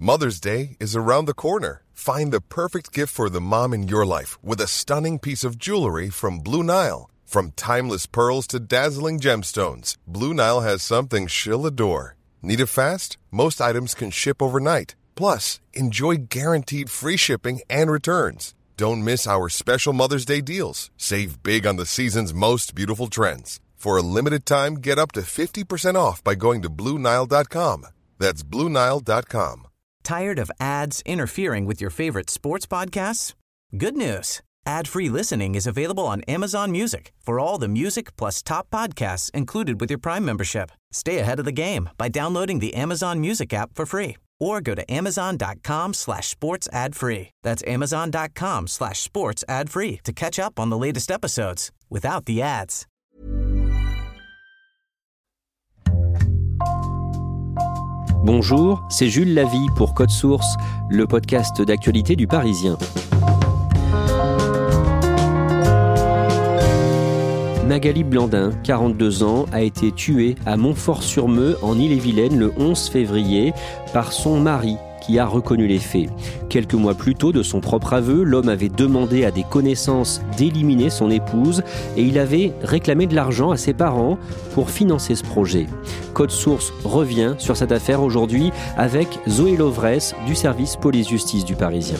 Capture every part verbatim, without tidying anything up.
Mother's Day is around the corner. Find the perfect gift for the mom in your life with a stunning piece of jewelry from Blue Nile. From timeless pearls to dazzling gemstones, Blue Nile has something she'll adore. Need it fast? Most items can ship overnight. Plus, enjoy guaranteed free shipping and returns. Don't miss our special Mother's Day deals. Save big on the season's most beautiful trends. For a limited time, get up to fifty percent off by going to Blue Nile dot com. That's Blue Nile dot com. Tired of ads interfering with your favorite sports podcasts? Good news. Ad-free listening is available on Amazon Music for all the music plus top podcasts included with your Prime membership. Stay ahead of the game by downloading the Amazon Music app for free or go to amazon.com slash sports ad free. That's amazon.com slash sports ad free to catch up on the latest episodes without the ads. Bonjour, c'est Jules Lavie pour Code Source, le podcast d'actualité du Parisien. Magali Blandin, quarante-deux ans, a été tuée à Montfort-sur-Meux, en Ille-et-Vilaine, le onze février, par son mari, qui a reconnu les faits. Quelques mois plus tôt, de son propre aveu, l'homme avait demandé à des connaissances d'éliminer son épouse et il avait réclamé de l'argent à ses parents pour financer ce projet. Code Source revient sur cette affaire aujourd'hui avec Zoé Lovresse du service police-justice du Parisien.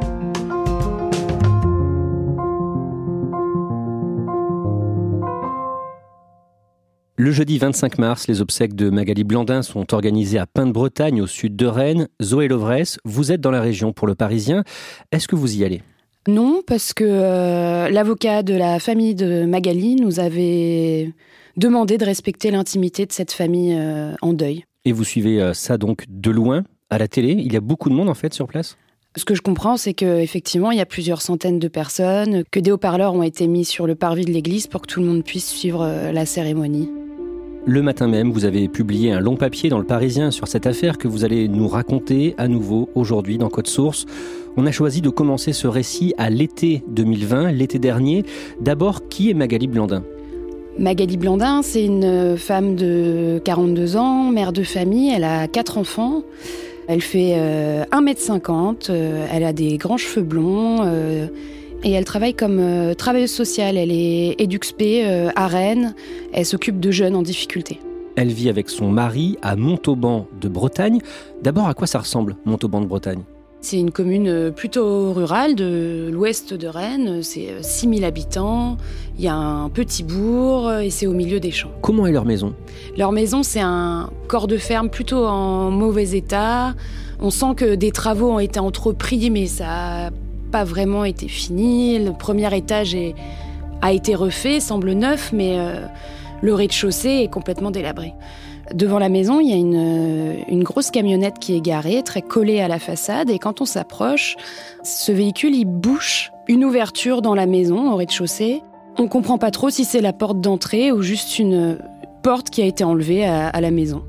Le jeudi vingt-cinq mars, les obsèques de Magali Blandin sont organisées à Pin-de-Bretagne, au sud de Rennes. Zoé Lovresse, vous êtes dans la région pour le Parisien. Est-ce que vous y allez ? Non, parce que euh, l'avocat de la famille de Magali nous avait demandé de respecter l'intimité de cette famille euh, en deuil. Et vous suivez euh, ça donc de loin, à la télé ? Il y a beaucoup de monde en fait sur place ? Ce que je comprends, c'est qu'effectivement, il y a plusieurs centaines de personnes, que des haut-parleurs ont été mis sur le parvis de l'église pour que tout le monde puisse suivre euh, la cérémonie. Le matin même, vous avez publié un long papier dans Le Parisien sur cette affaire que vous allez nous raconter à nouveau aujourd'hui dans Code Source. On a choisi de commencer ce récit à l'été deux mille vingt, l'été dernier. D'abord, qui est Magali Blandin ? Magali Blandin, c'est une femme de quarante-deux ans, mère de famille, elle a quatre enfants. Elle fait euh, un mètre cinquante, euh, elle a des grands cheveux blonds euh, et elle travaille comme euh, travailleuse sociale. Elle est éduxpé euh, à Rennes, elle s'occupe de jeunes en difficulté. Elle vit avec son mari à Montauban de Bretagne. D'abord, à quoi ça ressemble, Montauban de Bretagne ? C'est une commune plutôt rurale de l'ouest de Rennes, c'est six mille habitants, il y a un petit bourg et c'est au milieu des champs. Comment est leur maison ? Leur maison, c'est un corps de ferme plutôt en mauvais état. On sent que des travaux ont été entrepris, mais ça n'a pas vraiment été fini. Le premier étage est, a été refait, semble neuf, mais euh, le rez-de-chaussée est complètement délabré. Devant la maison, il y a une, une grosse camionnette qui est garée, très collée à la façade. Et quand on s'approche, ce véhicule, il bouche une ouverture dans la maison, au rez-de-chaussée. On ne comprend pas trop si c'est la porte d'entrée ou juste une porte qui a été enlevée à, à la maison.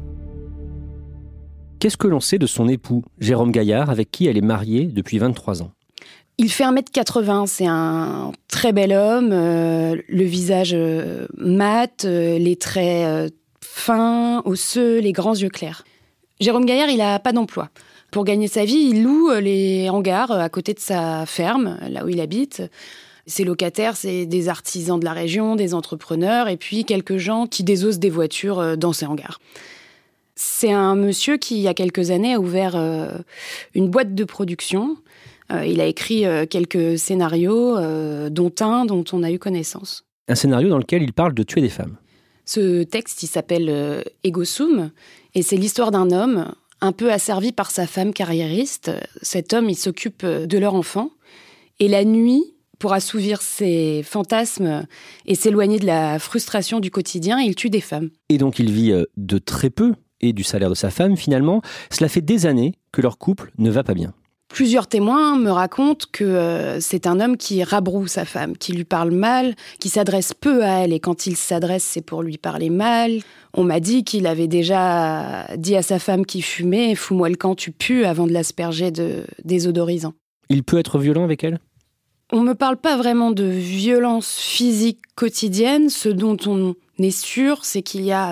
Qu'est-ce que l'on sait de son époux, Jérôme Gaillard, avec qui elle est mariée depuis vingt-trois ans ? Il fait un mètre quatre-vingts, c'est un très bel homme, euh, le visage euh, mat, euh, les traits... Euh, fin, osseux, les grands yeux clairs. Jérôme Gaillard, il n'a pas d'emploi. Pour gagner sa vie, il loue les hangars à côté de sa ferme, là où il habite. Ses locataires, c'est des artisans de la région, des entrepreneurs, et puis quelques gens qui désossent des voitures dans ces hangars. C'est un monsieur qui, il y a quelques années, a ouvert une boîte de production. Il a écrit quelques scénarios, dont un dont on a eu connaissance. Un scénario dans lequel il parle de tuer des femmes. Ce texte, il s'appelle euh, Ego Sum, et c'est l'histoire d'un homme un peu asservi par sa femme carriériste. Cet homme, il s'occupe de leur enfant, et la nuit, pour assouvir ses fantasmes et s'éloigner de la frustration du quotidien, il tue des femmes. Et donc il vit de très peu, et du salaire de sa femme finalement. Cela fait des années que leur couple ne va pas bien. Plusieurs témoins me racontent que euh, c'est un homme qui rabroue sa femme, qui lui parle mal, qui s'adresse peu à elle, et quand il s'adresse, c'est pour lui parler mal. On m'a dit qu'il avait déjà dit à sa femme qui fumait « Fous-moi le camp, tu pues » avant de l'asperger de désodorisant. Il peut être violent avec elle ? On ne me parle pas vraiment de violence physique quotidienne. Ce dont on est sûr, c'est qu'il y a euh,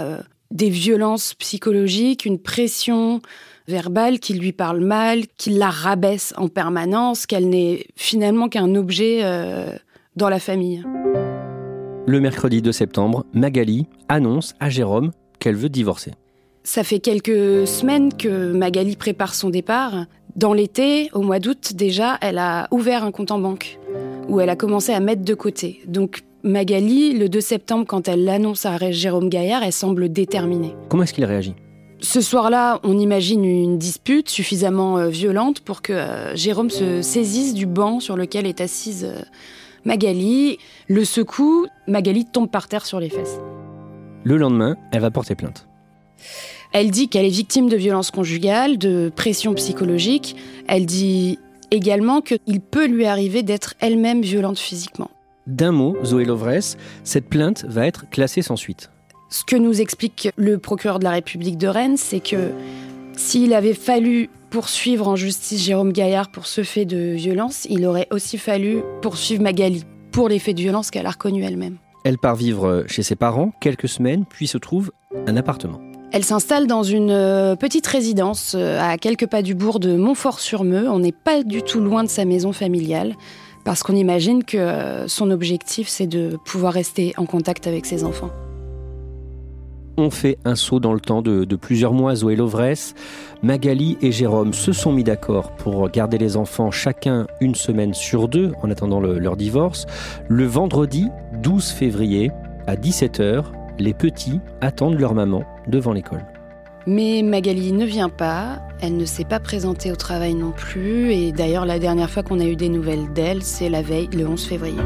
des violences psychologiques, une pression verbale qui lui parle mal, qui la rabaisse en permanence, qu'elle n'est finalement qu'un objet euh, dans la famille. Le mercredi deux septembre, Magali annonce à Jérôme qu'elle veut divorcer. Ça fait quelques semaines que Magali prépare son départ. Dans l'été, au mois d'août déjà, elle a ouvert un compte en banque où elle a commencé à mettre de côté. Donc Magali, le deux septembre, quand elle l'annonce à Jérôme Gaillard, elle semble déterminée. Comment est-ce qu'il réagit ? Ce soir-là, on imagine une dispute suffisamment euh, violente pour que euh, Jérôme se saisisse du banc sur lequel est assise euh, Magali, le secoue, Magali tombe par terre sur les fesses. Le lendemain, elle va porter plainte. Elle dit qu'elle est victime de violences conjugales, de pression psychologique. Elle dit également qu'il peut lui arriver d'être elle-même violente physiquement. D'un mot, Zoé Lovresse, cette plainte va être classée sans suite. Ce que nous explique le procureur de la République de Rennes, c'est que s'il avait fallu poursuivre en justice Jérôme Gaillard pour ce fait de violence, il aurait aussi fallu poursuivre Magali pour les faits de violence qu'elle a reconnus elle-même. Elle part vivre chez ses parents quelques semaines, puis se trouve un appartement. Elle s'installe dans une petite résidence à quelques pas du bourg de Montfort-sur-Meux. On n'est pas du tout loin de sa maison familiale, parce qu'on imagine que son objectif, c'est de pouvoir rester en contact avec ses enfants. On fait un saut dans le temps de, de plusieurs mois, Zoé Lovresse. Magali et Jérôme se sont mis d'accord pour garder les enfants chacun une semaine sur deux en attendant le, leur divorce. Le vendredi douze février, à dix-sept heures, les petits attendent leur maman devant l'école. Mais Magali ne vient pas, elle ne s'est pas présentée au travail non plus, et d'ailleurs la dernière fois qu'on a eu des nouvelles d'elle, c'est la veille, le onze février.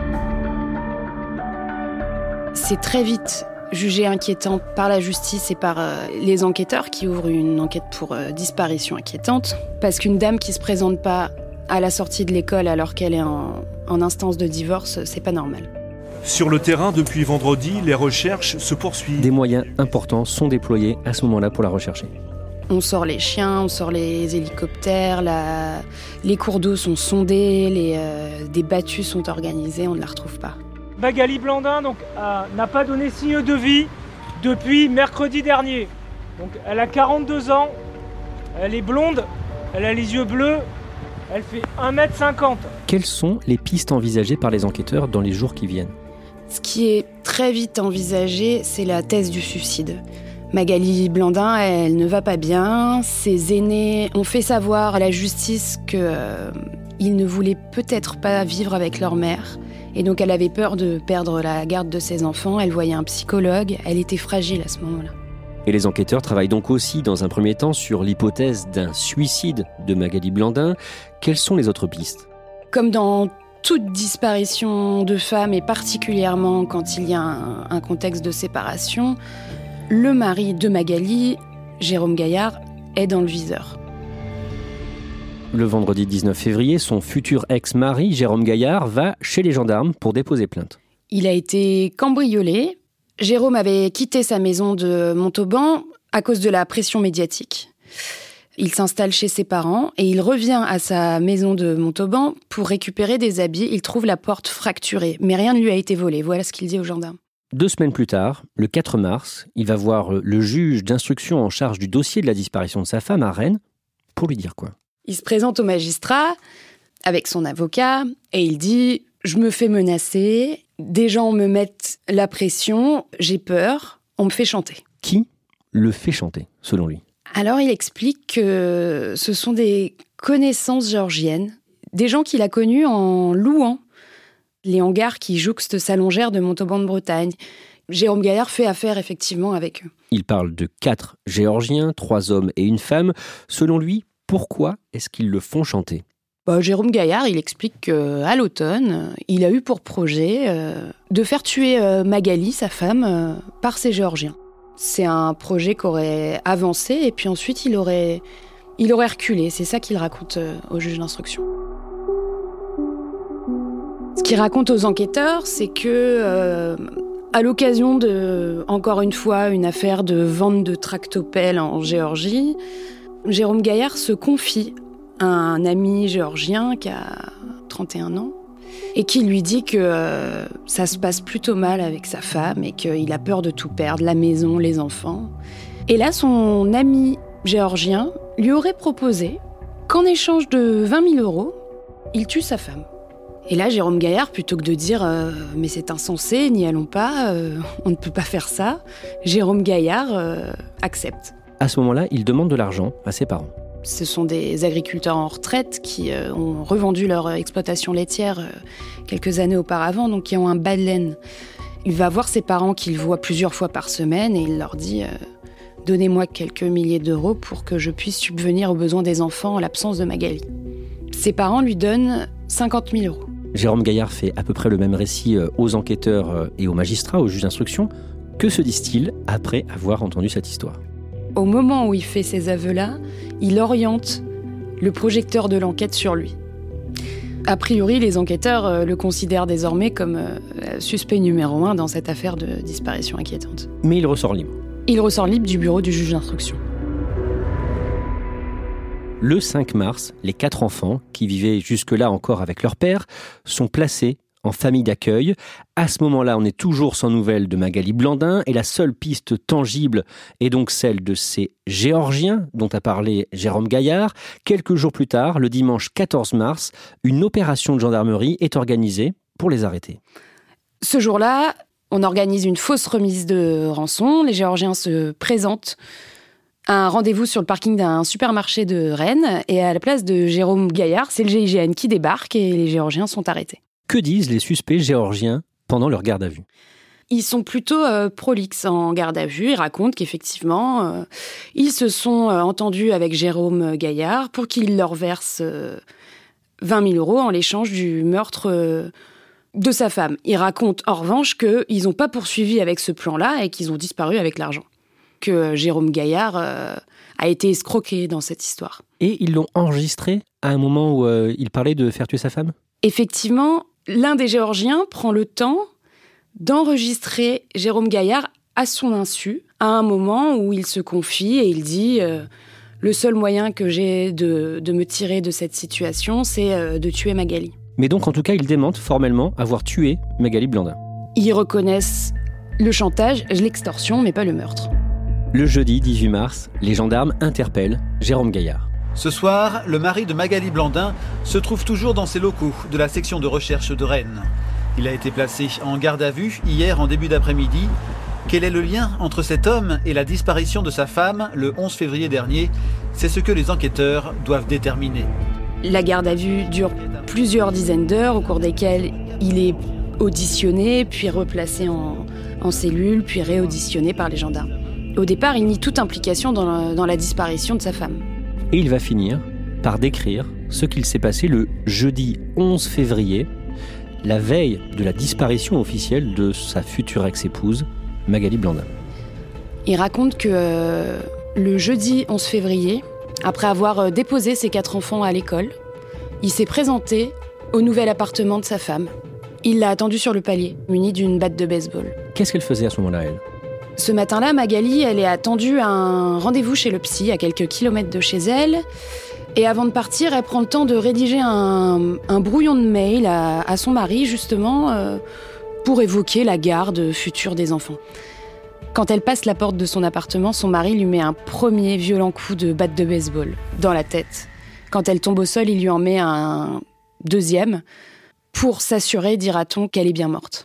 C'est très vite jugé inquiétant par la justice et par euh, les enquêteurs qui ouvrent une enquête pour euh, disparition inquiétante, parce qu'une dame qui se présente pas à la sortie de l'école alors qu'elle est en, en instance de divorce, c'est pas normal. Sur le terrain, depuis vendredi, les recherches se poursuivent. Des moyens importants sont déployés à ce moment-là pour la rechercher. On sort les chiens, on sort les hélicoptères, la... les cours d'eau sont sondés, les, euh, des battues sont organisées, on ne la retrouve pas. Magali Blandin donc, euh, n'a pas donné signe de vie depuis mercredi dernier. Donc, elle a quarante-deux ans, elle est blonde, elle a les yeux bleus, elle fait un mètre cinquante. Quelles sont les pistes envisagées par les enquêteurs dans les jours qui viennent ? Ce qui est très vite envisagé, c'est la thèse du suicide. Magali Blandin, elle ne va pas bien. Ses aînés ont fait savoir à la justice qu'ils euh, ne voulaient peut-être pas vivre avec leur mère. Et donc elle avait peur de perdre la garde de ses enfants. Elle voyait un psychologue. Elle était fragile à ce moment-là. Et les enquêteurs travaillent donc aussi, dans un premier temps, sur l'hypothèse d'un suicide de Magali Blandin. Quelles sont les autres pistes ? Comme dans toute disparition de femme, et particulièrement quand il y a un, un contexte de séparation, le mari de Magali, Jérôme Gaillard, est dans le viseur. Le vendredi dix-neuf février, son futur ex-mari, Jérôme Gaillard, va chez les gendarmes pour déposer plainte. Il a été cambriolé. Jérôme avait quitté sa maison de Montauban à cause de la pression médiatique. Il s'installe chez ses parents et il revient à sa maison de Montauban pour récupérer des habits. Il trouve la porte fracturée, mais rien ne lui a été volé. Voilà ce qu'il dit aux gendarmes. Deux semaines plus tard, le quatre mars, il va voir le juge d'instruction en charge du dossier de la disparition de sa femme à Rennes pour lui dire quoi ? Il se présente au magistrat avec son avocat et il dit « Je me fais menacer, des gens me mettent la pression, j'ai peur, on me fait chanter. » Qui le fait chanter, selon lui ? Alors il explique que ce sont des connaissances géorgiennes, des gens qu'il a connus en louant les hangars qui jouxtent sa longère de Montauban de Bretagne. Jérôme Gaillard fait affaire effectivement avec eux. Il parle de quatre Géorgiens, trois hommes et une femme. Selon lui, pourquoi est-ce qu'ils le font chanter ? Bah, Jérôme Gaillard, il explique qu'à l'automne, il a eu pour projet euh, de faire tuer euh, Magali, sa femme, euh, par ces Géorgiens. C'est un projet qui aurait avancé et puis ensuite il aurait, il aurait reculé. C'est ça qu'il raconte euh, au juge d'instruction. Ce qu'il raconte aux enquêteurs, c'est que, euh, à l'occasion de, encore une fois, une affaire de vente de tractopelles en Géorgie, Jérôme Gaillard se confie à un ami géorgien qui a trente et un ans. et qui lui dit que euh, ça se passe plutôt mal avec sa femme et qu'il a peur de tout perdre, la maison, les enfants. Et là, son ami géorgien lui aurait proposé qu'en échange de vingt mille euros, il tue sa femme. Et là, Jérôme Gaillard, plutôt que de dire euh, « mais c'est insensé, n'y allons pas, euh, on ne peut pas faire ça », Jérôme Gaillard euh, accepte. À ce moment-là, il demande de l'argent à ses parents. Ce sont des agriculteurs en retraite qui euh, ont revendu leur exploitation laitière euh, quelques années auparavant, donc qui ont un bas de laine. Il va voir ses parents qu'il voit plusieurs fois par semaine et il leur dit euh, « donnez-moi quelques milliers d'euros pour que je puisse subvenir aux besoins des enfants en l'absence de Magali ». Ses parents lui donnent cinquante mille euros. Jérôme Gaillard fait à peu près le même récit aux enquêteurs et aux magistrats, aux juges d'instruction. Que se disent-ils après avoir entendu cette histoire ? Au moment où il fait ces aveux-là, il oriente le projecteur de l'enquête sur lui. A priori, les enquêteurs le considèrent désormais comme suspect numéro un dans cette affaire de disparition inquiétante. Mais il ressort libre. Il ressort libre du bureau du juge d'instruction. Le cinq mars, les quatre enfants, qui vivaient jusque-là encore avec leur père, sont placés en famille d'accueil. À ce moment-là, on est toujours sans nouvelles de Magali Blandin et la seule piste tangible est donc celle de ces Géorgiens dont a parlé Jérôme Gaillard. Quelques jours plus tard, le dimanche quatorze mars, une opération de gendarmerie est organisée pour les arrêter. Ce jour-là, on organise une fausse remise de rançon. Les Géorgiens se présentent à un rendez-vous sur le parking d'un supermarché de Rennes et à la place de Jérôme Gaillard, c'est le G I G N qui débarque et les Géorgiens sont arrêtés. Que disent les suspects géorgiens pendant leur garde à vue ? Ils sont plutôt euh, prolixes en garde à vue. Ils racontent qu'effectivement, euh, ils se sont euh, entendus avec Jérôme Gaillard pour qu'il leur verse euh, vingt mille euros en l'échange du meurtre euh, de sa femme. Ils racontent en revanche qu'ils n'ont pas poursuivi avec ce plan-là et qu'ils ont disparu avec l'argent. Que euh, Jérôme Gaillard euh, a été escroqué dans cette histoire. Et ils l'ont enregistré à un moment où euh, il parlait de faire tuer sa femme ? Effectivement, l'un des Géorgiens prend le temps d'enregistrer Jérôme Gaillard à son insu, à un moment où il se confie et il dit euh, « Le seul moyen que j'ai de, de me tirer de cette situation, c'est euh, de tuer Magali ». Mais donc, en tout cas, ils démentent formellement avoir tué Magali Blandin. Ils reconnaissent le chantage, l'extorsion, mais pas le meurtre. Le jeudi dix-huit mars, les gendarmes interpellent Jérôme Gaillard. Ce soir, le mari de Magali Blandin se trouve toujours dans ses locaux de la section de recherche de Rennes. Il a été placé en garde à vue hier en début d'après-midi. Quel est le lien entre cet homme et la disparition de sa femme le onze février dernier ? C'est ce que les enquêteurs doivent déterminer. La garde à vue dure plusieurs dizaines d'heures au cours desquelles il est auditionné, puis replacé en, en cellule, puis réauditionné par les gendarmes. Au départ, il nie toute implication dans la, dans la disparition de sa femme. Et il va finir par décrire ce qu'il s'est passé le jeudi onze février, la veille de la disparition officielle de sa future ex-épouse, Magali Blandin. Il raconte que euh, le jeudi onze février, après avoir déposé ses quatre enfants à l'école, il s'est présenté au nouvel appartement de sa femme. Il l'a attendue sur le palier, munie d'une batte de baseball. Qu'est-ce qu'elle faisait à ce moment-là, elle ? Ce matin-là, Magali, elle est attendue à un rendez-vous chez le psy, à quelques kilomètres de chez elle. Et avant de partir, elle prend le temps de rédiger un, un brouillon de mail à, à son mari, justement, euh, pour évoquer la garde future des enfants. Quand elle passe la porte de son appartement, son mari lui met un premier violent coup de batte de baseball dans la tête. Quand elle tombe au sol, il lui en met un deuxième pour s'assurer, dira-t-on, qu'elle est bien morte.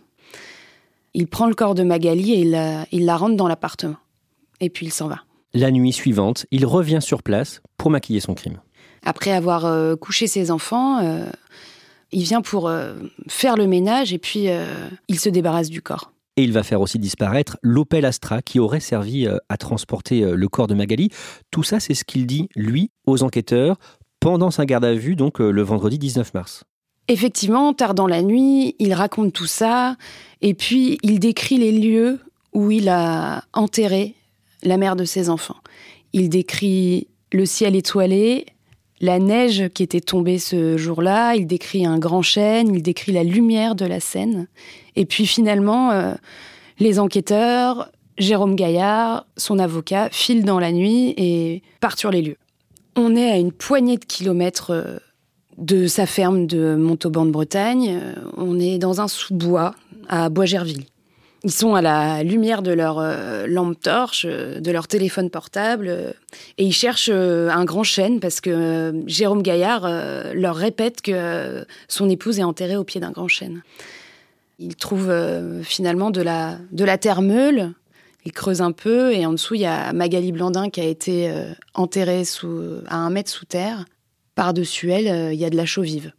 Il prend le corps de Magali et il la, il la rentre dans l'appartement. Et puis il s'en va. La nuit suivante, il revient sur place pour maquiller son crime. Après avoir euh, couché ses enfants, euh, il vient pour euh, faire le ménage et puis euh, il se débarrasse du corps. Et il va faire aussi disparaître l'Opel Astra qui aurait servi euh, à transporter euh, le corps de Magali. Tout ça, c'est ce qu'il dit, lui, aux enquêteurs, pendant sa garde à vue, donc euh, le vendredi dix-neuf mars. Effectivement, tard dans la nuit, il raconte tout ça, et puis il décrit les lieux où il a enterré la mère de ses enfants. Il décrit le ciel étoilé, la neige qui était tombée ce jour-là, il décrit un grand chêne, il décrit la lumière de la Seine. Et puis finalement, euh, les enquêteurs, Jérôme Gaillard, son avocat, filent dans la nuit et partent sur les lieux. On est à une poignée de kilomètres euh, de sa ferme de Montauban-de-Bretagne. On est dans un sous-bois à Bois-Gerville. Ils sont à la lumière de leur euh, lampe torche, euh, de leur téléphone portable, euh, et ils cherchent euh, un grand chêne parce que euh, Jérôme Gaillard euh, leur répète que euh, son épouse est enterrée au pied d'un grand chêne. Ils trouvent euh, finalement de la, de la terre meule, ils creusent un peu, et en dessous, il y a Magali Blandin qui a été euh, enterrée sous, à un mètre sous terre. Par-dessus elle, euh, il y a de la chaux vive.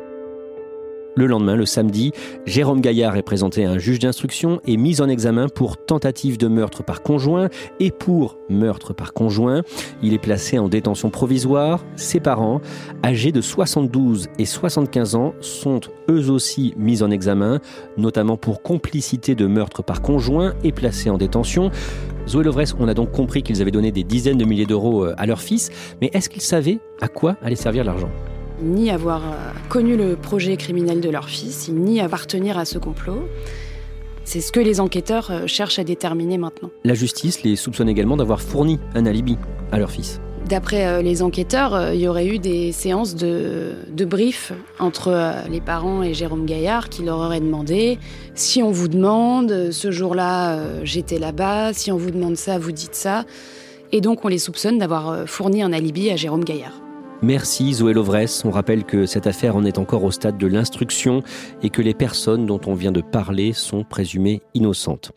Le lendemain, le samedi, Jérôme Gaillard est présenté à un juge d'instruction et mis en examen pour tentative de meurtre par conjoint et pour meurtre par conjoint. Il est placé en détention provisoire. Ses parents, âgés de soixante-douze et soixante-quinze ans, sont eux aussi mis en examen, notamment pour complicité de meurtre par conjoint et placés en détention. Zoé Lovresse, on a donc compris qu'ils avaient donné des dizaines de milliers d'euros à leur fils, mais est-ce qu'ils savaient à quoi allait servir l'argent ? Ni avoir connu le projet criminel de leur fils, ni appartenir à ce complot. C'est ce que les enquêteurs cherchent à déterminer maintenant. La justice les soupçonne également d'avoir fourni un alibi à leur fils. D'après les enquêteurs, il y aurait eu des séances de, de brief entre les parents et Jérôme Gaillard qui leur auraient demandé « Si on vous demande, ce jour-là, j'étais là-bas, si on vous demande ça, vous dites ça ». Et donc on les soupçonne d'avoir fourni un alibi à Jérôme Gaillard. Merci Zoé Lovresse. On rappelle que cette affaire en est encore au stade de l'instruction et que les personnes dont on vient de parler sont présumées innocentes.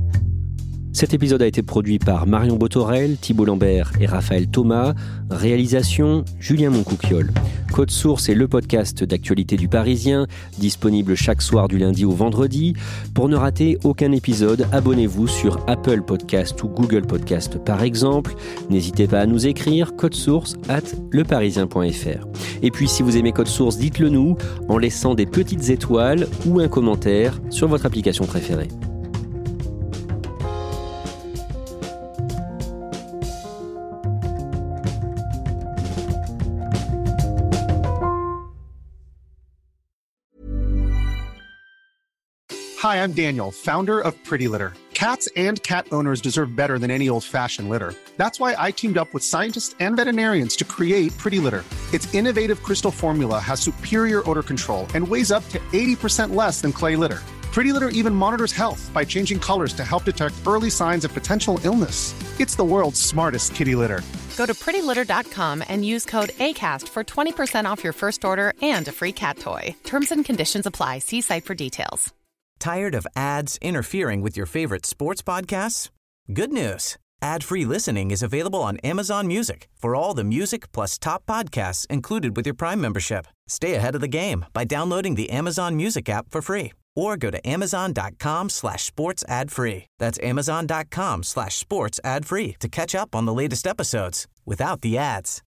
Cet épisode a été produit par Marion Botorel, Thibault Lambert et Raphaël Thomas. Réalisation, Julien Moncouquiol. Code Source est le podcast d'actualité du Parisien, disponible chaque soir du lundi au vendredi. Pour ne rater aucun épisode, abonnez-vous sur Apple Podcast ou Google Podcast par exemple. N'hésitez pas à nous écrire codesource arobase leparisien point f r. Et puis si vous aimez Code Source, dites-le nous en laissant des petites étoiles ou un commentaire sur votre application préférée. Hi, I'm Daniel, founder of Pretty Litter. Cats and cat owners deserve better than any old-fashioned litter. That's why I teamed up with scientists and veterinarians to create Pretty Litter. Its innovative crystal formula has superior odor control and weighs up to eighty percent less than clay litter. Pretty Litter even monitors health by changing colors to help detect early signs of potential illness. It's the world's smartest kitty litter. Go to pretty litter dot com and use code ACAST for twenty percent off your first order and a free cat toy. Terms and conditions apply. See site for details. Tired of ads interfering with your favorite sports podcasts? Good news. Ad-free listening is available on Amazon Music for all the music plus top podcasts included with your Prime membership. Stay ahead of the game by downloading the Amazon Music app for free or go to amazon.com slash sports ad free. That's amazon.com slash sports ad free to catch up on the latest episodes without the ads.